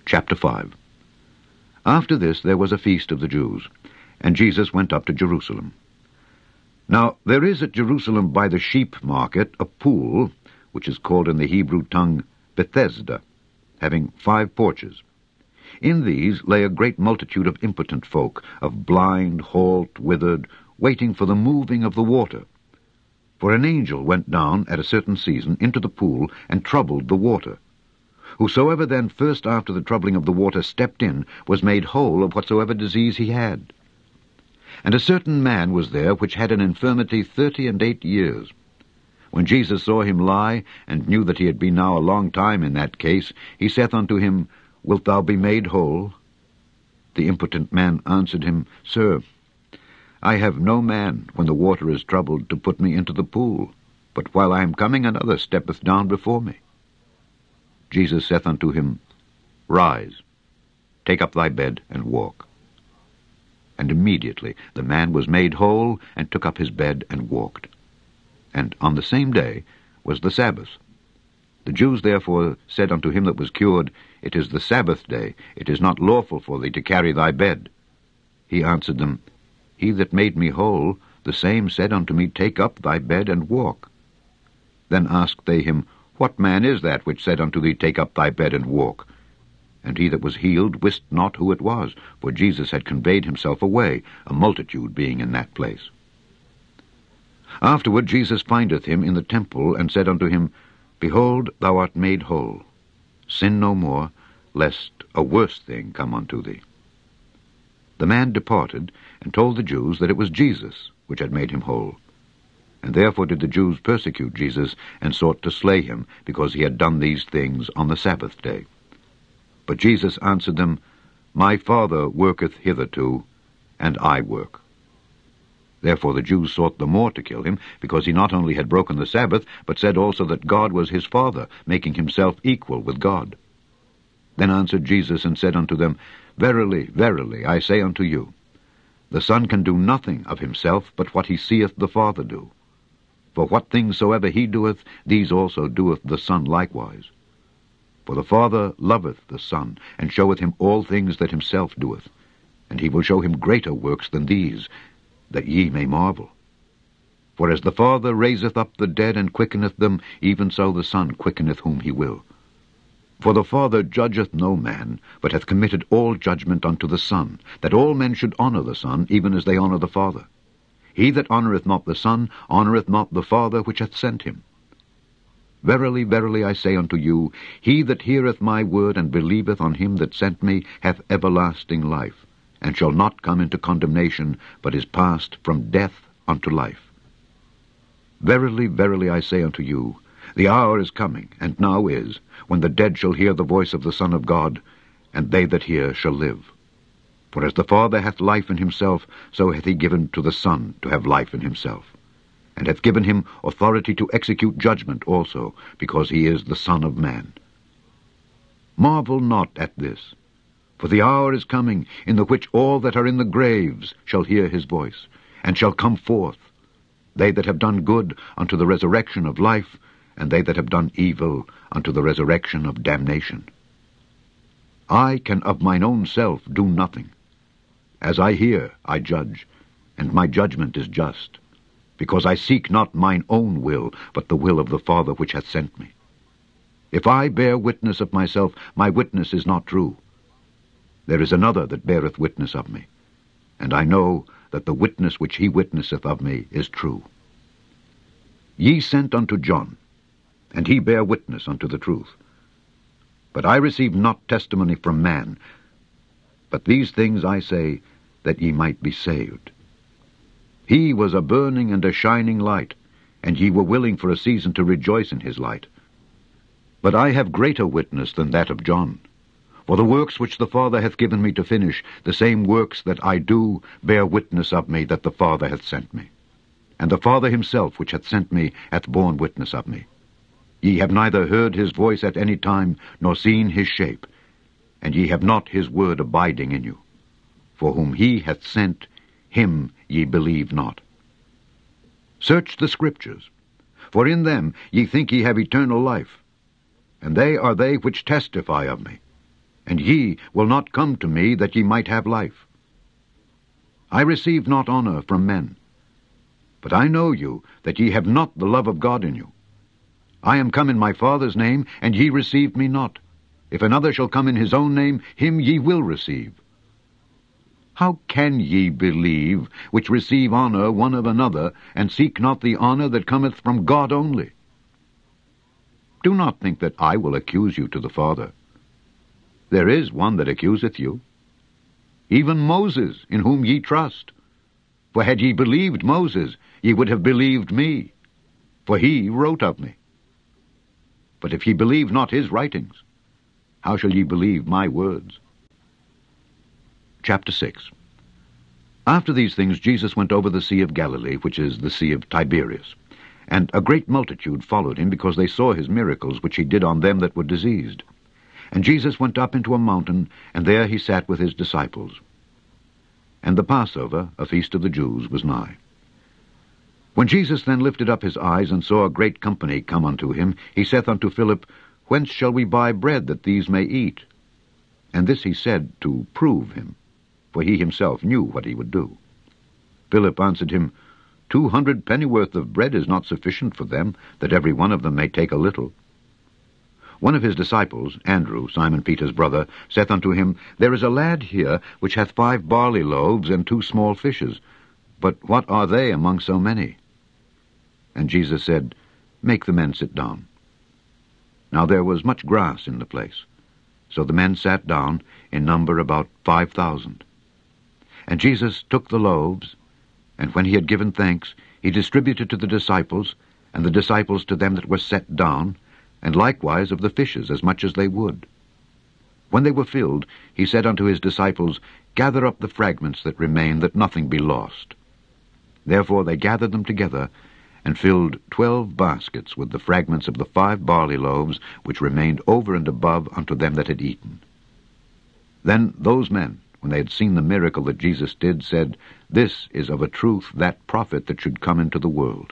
Chapter 5. After this there was a feast of the Jews, and Jesus went up to Jerusalem. Now there is at Jerusalem by the sheep market a pool, which is called in the Hebrew tongue Bethesda, having 5 porches. In these lay a great multitude of impotent folk, of blind, halt, withered, waiting for the moving of the water. For an angel went down at a certain season into the pool and troubled the water. Whosoever then first after the troubling of the water stepped in was made whole of whatsoever disease he had. And a certain man was there which had an infirmity 38 years. When Jesus saw him lie, and knew that he had been now a long time in that case, he saith unto him, Wilt thou be made whole? The impotent man answered him, Sir, I have no man, when the water is troubled, to put me into the pool, but while I am coming another steppeth down before me. Jesus saith unto him, Rise, take up thy bed, and walk. And immediately the man was made whole, and took up his bed, and walked. And on the same day was the Sabbath. The Jews therefore said unto him that was cured, It is the Sabbath day, it is not lawful for thee to carry thy bed. He answered them, He that made me whole, the same said unto me, Take up thy bed, and walk. Then asked they him, What man is that which said unto thee, Take up thy bed, and walk? And he that was healed wist not who it was, for Jesus had conveyed himself away, a multitude being in that place. Afterward Jesus findeth him in the temple, and said unto him, Behold, thou art made whole. Sin no more, lest a worse thing come unto thee. The man departed, and told the Jews that it was Jesus which had made him whole. And therefore did the Jews persecute Jesus, and sought to slay him, because he had done these things on the Sabbath day. But Jesus answered them, My Father worketh hitherto, and I work. Therefore the Jews sought the more to kill him, because he not only had broken the Sabbath, but said also that God was his Father, making himself equal with God. Then answered Jesus, and said unto them, Verily, verily, I say unto you, the Son can do nothing of himself, but what he seeth the Father do. For what things soever he doeth, these also doeth the Son likewise. For the Father loveth the Son, and showeth him all things that himself doeth. And he will show him greater works than these, that ye may marvel. For as the Father raiseth up the dead, and quickeneth them, even so the Son quickeneth whom he will. For the Father judgeth no man, but hath committed all judgment unto the Son, that all men should honour the Son, even as they honour the Father. He that honoureth not the Son honoureth not the Father which hath sent him. Verily, verily, I say unto you, he that heareth my word, and believeth on him that sent me, hath everlasting life, and shall not come into condemnation, but is passed from death unto life. Verily, verily, I say unto you, the hour is coming, and now is, when the dead shall hear the voice of the Son of God, and they that hear shall live. For as the Father hath life in himself, so hath he given to the Son to have life in himself, and hath given him authority to execute judgment also, because he is the Son of Man. Marvel not at this, for the hour is coming, in the which all that are in the graves shall hear his voice, and shall come forth, they that have done good unto the resurrection of life, and they that have done evil unto the resurrection of damnation. I can of mine own self do nothing. As I hear, I judge, and my judgment is just, because I seek not mine own will, but the will of the Father which hath sent me. If I bear witness of myself, my witness is not true. There is another that beareth witness of me, and I know that the witness which he witnesseth of me is true. Ye sent unto John, and he bare witness unto the truth. But I receive not testimony from man, but these things I say, that ye might be saved. He was a burning and a shining light, and ye were willing for a season to rejoice in his light. But I have greater witness than that of John. For the works which the Father hath given me to finish, the same works that I do, bear witness of me that the Father hath sent me. And the Father himself which hath sent me hath borne witness of me. Ye have neither heard his voice at any time, nor seen his shape, and ye have not his word abiding in you. For whom he hath sent, him ye believe not. Search the Scriptures, for in them ye think ye have eternal life, and they are they which testify of me. and ye will not come to me that ye might have life. I receive not honor from men, but I know you, that ye have not the love of God in you. I am come in my Father's name, and ye received me not. If another shall come in his own name, him ye will receive. How can ye believe, which receive honor one of another, and seek not the honor that cometh from God only? Do not think that I will accuse you to the Father. There is one that accuseth you, even Moses, in whom ye trust. For had ye believed Moses, ye would have believed me, for he wrote of me. But if ye believe not his writings, how shall ye believe my words? Chapter 6. After these things Jesus went over the Sea of Galilee, which is the Sea of Tiberias. And a great multitude followed him, because they saw his miracles, which he did on them that were diseased. And Jesus went up into a mountain, and there he sat with his disciples. And the Passover, a feast of the Jews, was nigh. When Jesus then lifted up his eyes, and saw a great company come unto him, he saith unto Philip, Whence shall we buy bread, that these may eat? And this he said to prove him, for he himself knew what he would do. Philip answered him, 200 pennyworth of bread is not sufficient for them, that every one of them may take a little. One of his disciples, Andrew, Simon Peter's brother, saith unto him, There is a lad here, which hath 5 barley loaves and 2 small fishes. But what are they among so many? And Jesus said, Make the men sit down. Now there was much grass in the place. So the men sat down, in number about 5,000. And Jesus took the loaves, and when he had given thanks, he distributed to the disciples, and the disciples to them that were set down, and likewise of the fishes as much as they would. When they were filled, he said unto his disciples, Gather up the fragments that remain, that nothing be lost. Therefore they gathered them together, and filled 12 baskets with the fragments of the 5 barley loaves, which remained over and above unto them that had eaten. Then those men, when they had seen the miracle that Jesus did, said, This is of a truth that prophet that should come into the world.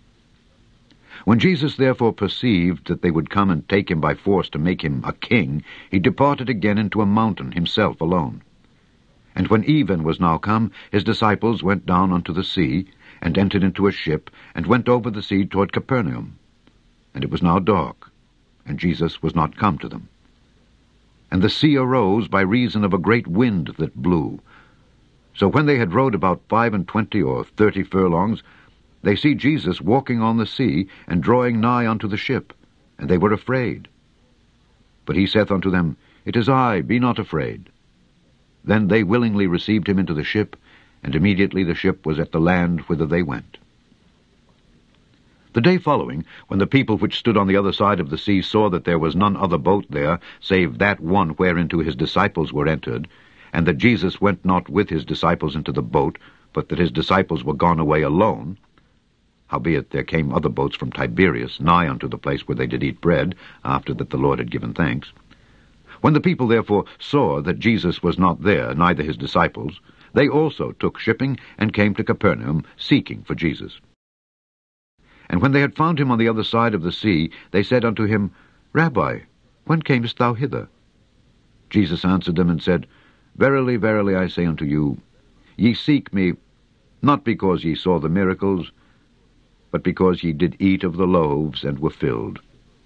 When Jesus therefore perceived that they would come and take him by force to make him a king, he departed again into a mountain himself alone. And when even was now come, his disciples went down unto the sea, and entered into a ship, and went over the sea toward Capernaum. And it was now dark, and Jesus was not come to them. And the sea arose by reason of a great wind that blew. So when they had rowed about 25 or 30 furlongs, they see Jesus walking on the sea, and drawing nigh unto the ship, and they were afraid. But he saith unto them, It is I, be not afraid. Then they willingly received him into the ship, and immediately the ship was at the land whither they went. The day following, when the people which stood on the other side of the sea saw that there was none other boat there, save that one whereinto his disciples were entered, and that Jesus went not with his disciples into the boat, but that his disciples were gone away alone, howbeit there came other boats from Tiberias nigh unto the place where they did eat bread, after that the Lord had given thanks. When the people therefore saw that Jesus was not there, neither his disciples, they also took shipping, and came to Capernaum, seeking for Jesus. And when they had found him on the other side of the sea, they said unto him, Rabbi, when camest thou hither? Jesus answered them and said, Verily, verily, I say unto you, ye seek me, not because ye saw the miracles, but because ye did eat of the loaves, and were filled.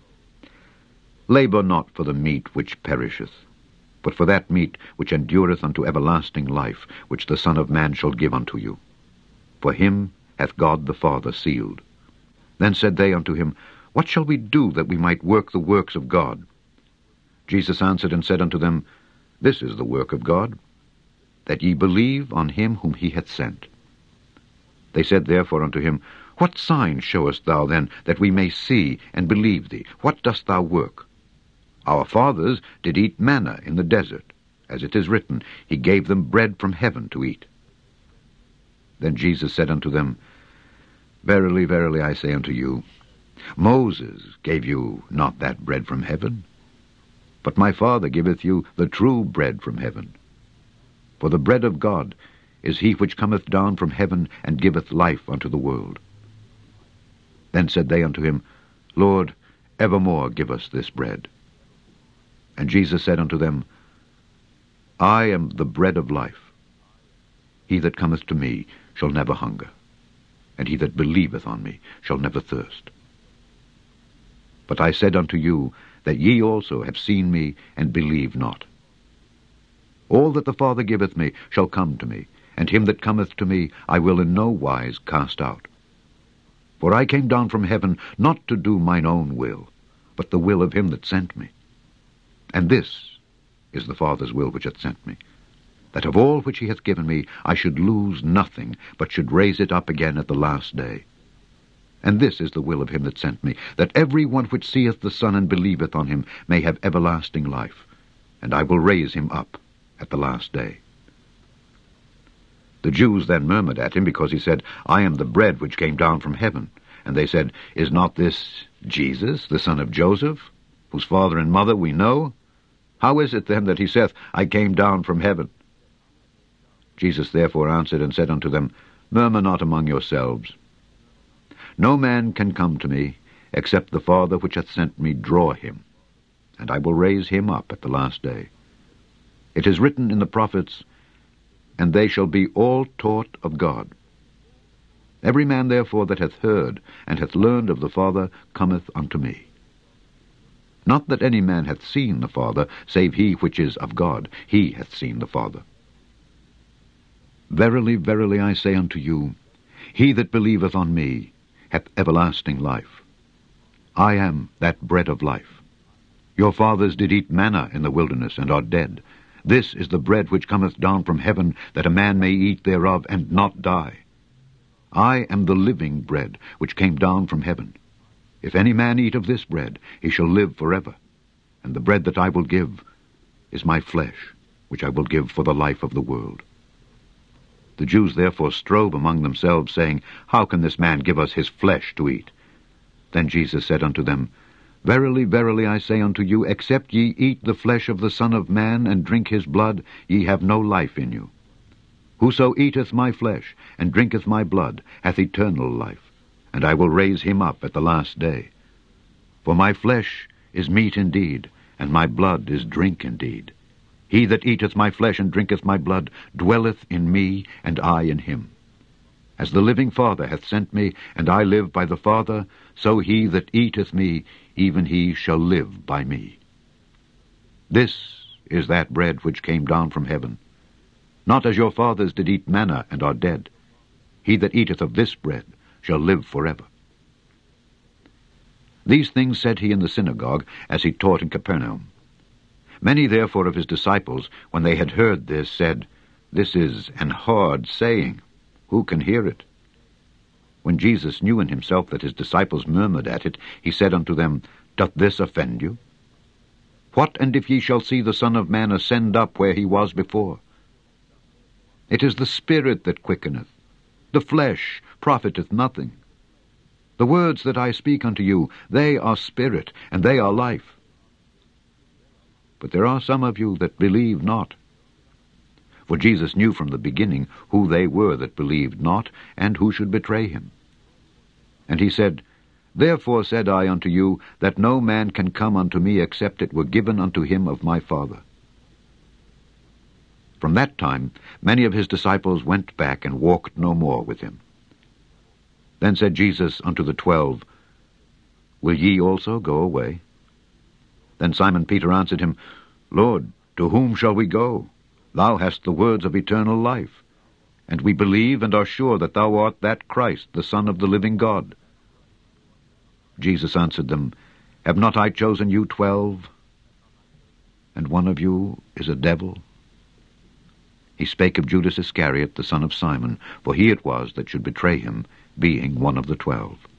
Labor not for the meat which perisheth, but for that meat which endureth unto everlasting life, which the Son of Man shall give unto you. For him hath God the Father sealed. Then said they unto him, What shall we do that we might work the works of God? Jesus answered and said unto them, This is the work of God, that ye believe on him whom he hath sent. They said therefore unto him, What sign showest thou then, that we may see and believe thee? What dost thou work? Our fathers did eat manna in the desert, as it is written, He gave them bread from heaven to eat. Then Jesus said unto them, Verily, verily, I say unto you, Moses gave you not that bread from heaven, but my Father giveth you the true bread from heaven. For the bread of God is he which cometh down from heaven, and giveth life unto the world. Then said they unto him, Lord, evermore give us this bread. And Jesus said unto them, I am the bread of life. He that cometh to me shall never hunger, and he that believeth on me shall never thirst. But I said unto you, that ye also have seen me, and believe not. All that the Father giveth me shall come to me, and him that cometh to me I will in no wise cast out. For I came down from heaven not to do mine own will, but the will of him that sent me. And this is the Father's will which hath sent me, that of all which he hath given me I should lose nothing, but should raise it up again at the last day. And this is the will of him that sent me, that every one which seeth the Son and believeth on him may have everlasting life, and I will raise him up at the last day. The Jews then murmured at him, because he said, I am the bread which came down from heaven. And they said, Is not this Jesus, the son of Joseph, whose father and mother we know? How is it then that he saith, I came down from heaven? Jesus therefore answered and said unto them, Murmur not among yourselves. No man can come to me, except the Father which hath sent me draw him, and I will raise him up at the last day. It is written in the prophets, And they shall be all taught of God. Every man therefore that hath heard and hath learned of the Father cometh unto me. Not that any man hath seen the Father, save he which is of God. He hath seen the Father. Verily, verily, I say unto you, he that believeth on me hath everlasting life. I am that bread of life. Your fathers did eat manna in the wilderness, and are dead. This is the bread which cometh down from heaven, that a man may eat thereof, and not die. I am the living bread, which came down from heaven. If any man eat of this bread, he shall live forever. And the bread that I will give is my flesh, which I will give for the life of the world. The Jews therefore strove among themselves, saying, How can this man give us his flesh to eat? Then Jesus said unto them, Verily, verily, I say unto you, except ye eat the flesh of the Son of Man, and drink his blood, ye have no life in you. Whoso eateth my flesh, and drinketh my blood, hath eternal life, and I will raise him up at the last day. For my flesh is meat indeed, and my blood is drink indeed. He that eateth my flesh and drinketh my blood dwelleth in me, and I in him. As the living Father hath sent me, and I live by the Father, so he that eateth me, even he shall live by me. This is that bread which came down from heaven. Not as your fathers did eat manna, and are dead. He that eateth of this bread shall live forever. These things said he in the synagogue, as he taught in Capernaum. Many therefore of his disciples, when they had heard this, said, This is an hard saying. Who can hear it? When Jesus knew in himself that his disciples murmured at it, he said unto them, Doth this offend you? What and if ye shall see the Son of Man ascend up where he was before? It is the Spirit that quickeneth. The flesh profiteth nothing. The words that I speak unto you, they are spirit, and they are life. But there are some of you that believe not. For Jesus knew from the beginning who they were that believed not, and who should betray him. And he said, Therefore said I unto you, that no man can come unto me except it were given unto him of my Father. From that time many of his disciples went back and walked no more with him. Then said Jesus unto the 12, Will ye also go away? Then Simon Peter answered him, Lord, to whom shall we go? Thou hast the words of eternal life, and we believe and are sure that thou art that Christ, the Son of the living God. Jesus answered them, Have not I chosen you 12? And one of you is a devil? He spake of Judas Iscariot, the son of Simon, for he it was that should betray him, being one of the 12.